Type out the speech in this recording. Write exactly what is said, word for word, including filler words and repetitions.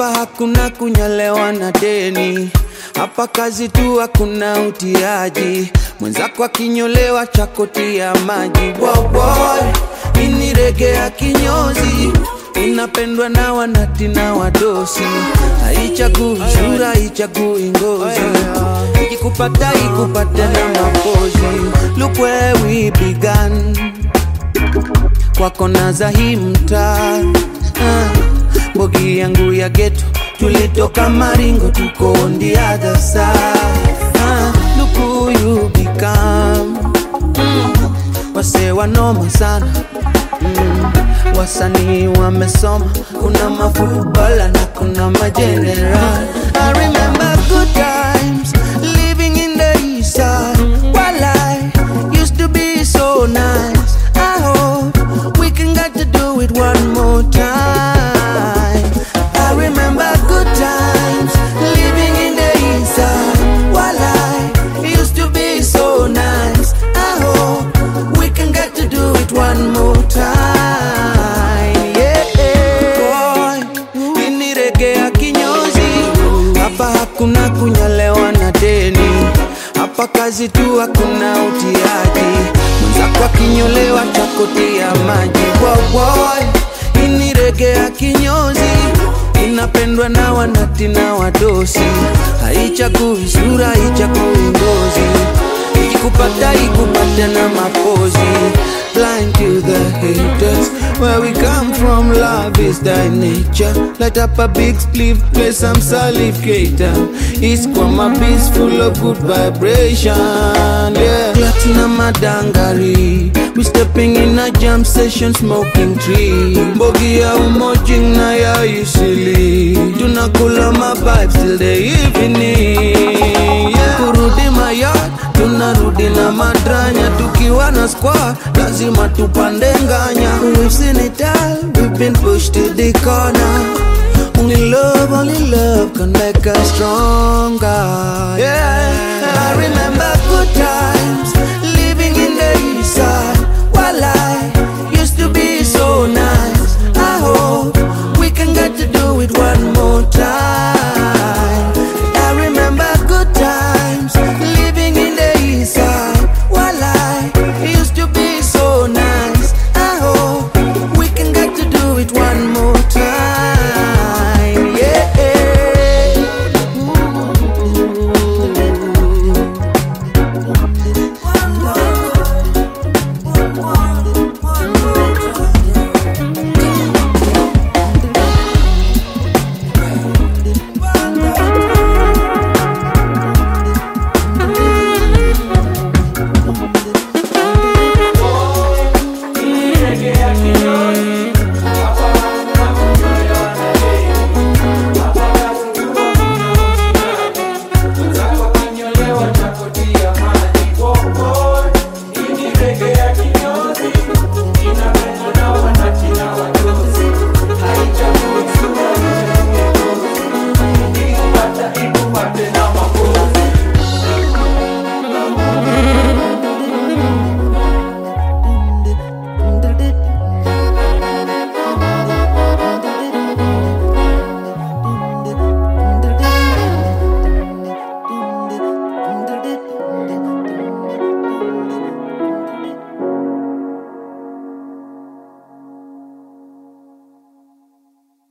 Hapa hakuna kunyalewa na deni, hapa kazi tu hakuna utiaji. Mwenzako akinyolewa chakotia maji. Wow boy, ini reggae ya kinyozi, inapendwa na wanati na wadosi. Haichagui sura, haichagui ngozi, ikikupata ikupata na mapozi. Look where we began, kwa kona za hii mtaa. uh, Bogi yangu ya ghetto, tulitoka Maringo tuko on the other side. uh, Look who you become. mm, Wase wanoma sana. mm, Wasanii wamesoma, kuna mafutbala na kuna mageneral. I remember good times, living in the east side. While I used to be so nice, I hope we can get to do it one more time. I remember good times, living in the east side. While I used to be so nice, I hope we can get to do it one more time. Yeah, boy, ini reggae ya kinyozi. Hapa hakuna kunyalewa na deni, hapa kazi tu hakuna utiaji. Mwenzako akinyolewa chakotia maji. Wow boy, ini reggae ya kinyozi, inapendwa na wanati na wadosi. Haichagui sura, haichagui ngozi, ikikupata ikupata na mapozi. Blind to the haters, where we come from, love is thy nature. Light up a big split, play some Salif-Keita. It's Kwama beats full of good vibration. Yeah, Platinum Madangari, we stepping in a jam session, smoking tree. Bogi ya umojing na ya isili, tunakula ma vibes till the evening. Yeah, kurudi my yard, tunarudi na madranya. Tukiwa na squad, lazima tupande nganya. We've seen it all, we've been pushed to the corner. Only love, only love can make us stronger. Yeah.